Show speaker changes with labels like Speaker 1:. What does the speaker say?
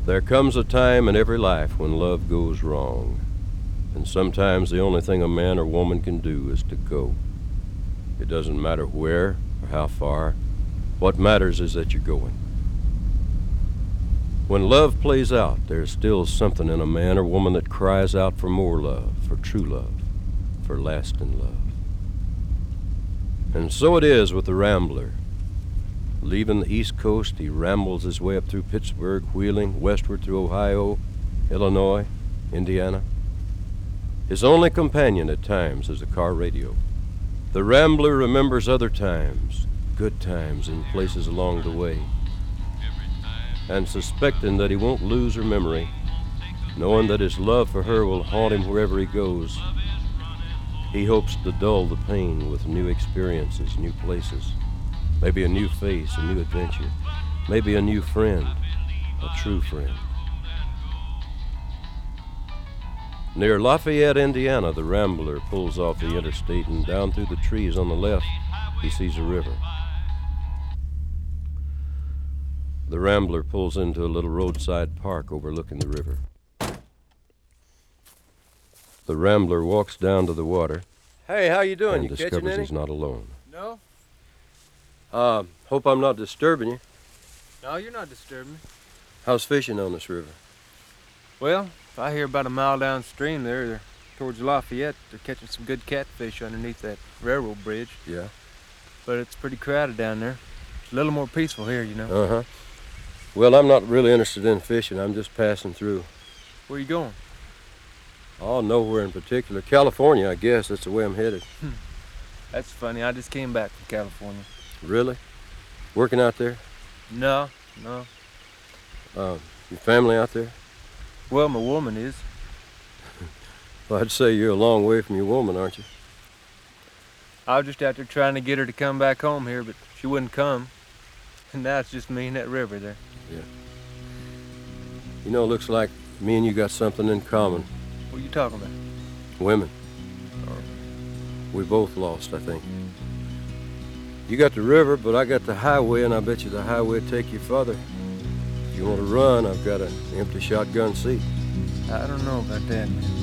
Speaker 1: There comes a time in every life when love goes wrong, and sometimes the only thing a man or woman can do is to go. It doesn't matter where or how far. What matters is that you're going. When love plays out, there's still something in a man or woman that cries out for more love, for true love, for lasting love. And so it is with the Rambler. Leaving the East Coast, he rambles his way up through Pittsburgh, Wheeling, westward through Ohio, Illinois, Indiana. His only companion at times is a car radio. The Rambler remembers other times, good times in places along the way. And suspecting that he won't lose her memory, knowing that his love for her will haunt him wherever he goes, he hopes to dull the pain with new experiences, new places, maybe a new face, a new adventure, maybe a new friend, a true friend. Near Lafayette, Indiana, the Rambler pulls off the interstate, and down through the trees on the left, he sees a river. The Rambler pulls into a little roadside park overlooking the river. The Rambler walks down to the water.
Speaker 2: Hey, how you doing?
Speaker 1: And
Speaker 2: you catching
Speaker 1: discovers
Speaker 2: any?
Speaker 1: he's not alone.
Speaker 2: No?
Speaker 1: Hope I'm not disturbing you.
Speaker 2: No, you're not disturbing me.
Speaker 1: How's fishing on this river?
Speaker 2: Well, if I hear about a mile downstream there towards Lafayette, they're catching some good catfish underneath that railroad bridge.
Speaker 1: Yeah.
Speaker 2: But it's pretty crowded down there. It's a little more peaceful here, you know.
Speaker 1: Uh-huh. Well, I'm not really interested in fishing. I'm just passing through.
Speaker 2: Where you going?
Speaker 1: Oh, nowhere in particular. California, I guess. That's the way I'm headed.
Speaker 2: That's funny. I just came back from California.
Speaker 1: Really? Working out there?
Speaker 2: No.
Speaker 1: Your family out there?
Speaker 2: Well, my woman is.
Speaker 1: Well, I'd say you're a long way from your woman, aren't you?
Speaker 2: I was just out there trying to get her to come back home here, but she wouldn't come. And now it's just me and that river there.
Speaker 1: Yeah. You know, it looks like me and you got something in common.
Speaker 2: What are you talking about?
Speaker 1: Women. We both lost, I think. You got the river, but I got the highway, and I bet you the highway will take you further. If you want to run, I've got an empty shotgun seat.
Speaker 2: I don't know about that, man.